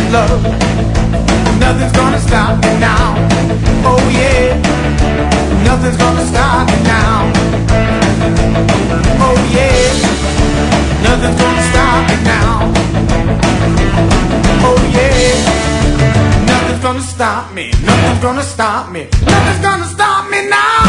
love. Nothing's gonna stop me now. Oh yeah, nothing's gonna stop me now. Oh yeah, nothing's gonna stop me now. Oh yeah, nothing's gonna stop me. Nothing's gonna stop me. Nothing's gonna stop me now.